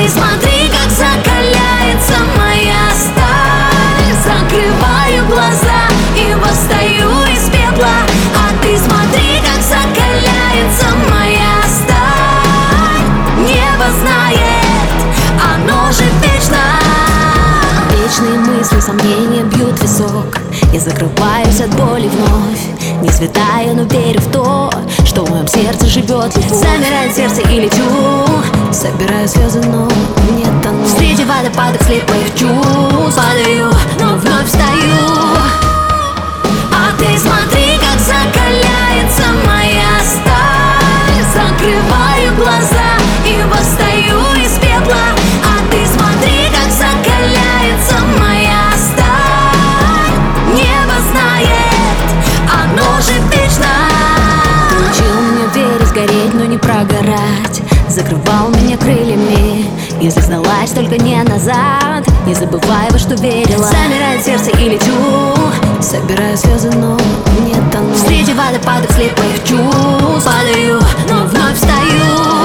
смотри, как закаляется моя сталь. Закрываю глаза и восстаю из пепла. А ты смотри, как закаляется моя сталь. Небо знает, оно же вечно. Вечные мысли, сомнения бьют в висок. Я закрываюсь от боли вновь, не святая, но верю в то, что в моем сердце живет любовь. Замирает сердце и лечу, собираю слезы, но не тону. Среди водопадов след моих чувств, падаю, но вновь встаю. А ты смотри, как закаляется моя сталь. Закрываю глаза и восстаю из пепла. А ты смотри, как закаляется моя сталь. Небо знает, оно же вечно. Ты учил меня верить, гореть, но не прогорать. Закрывал меня крыльями, если сдалась, только не назад. Не забывай, во что верила. Замирает сердце и лечу, собираю слезы, но не тону. Среди водопадов след моих чувств, падаю, но вновь встаю.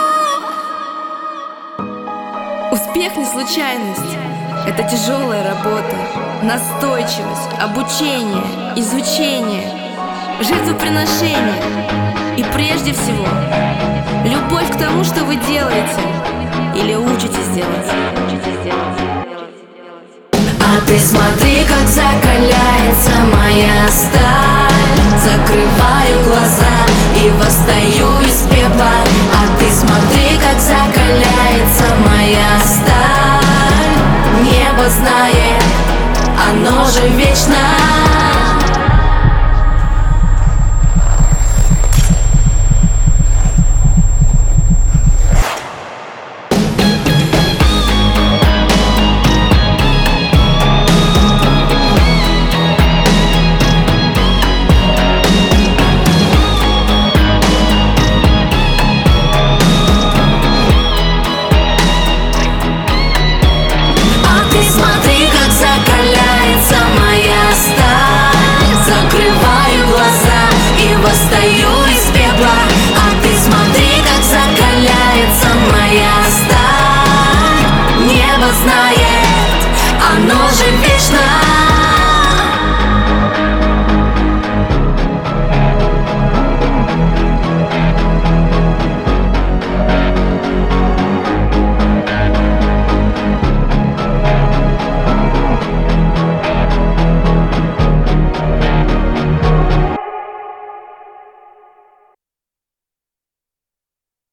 Успех не случайность. Это тяжелая работа, настойчивость, обучение, изучение, жертвоприношение. И прежде всего, любовь к тому, что вы делаете или учитесь делать. А ты смотри, как закаляется моя сталь. Закрываю глаза и восстаю из пепла. А ты смотри, как закаляется моя сталь. Небо знает, оно же вечно.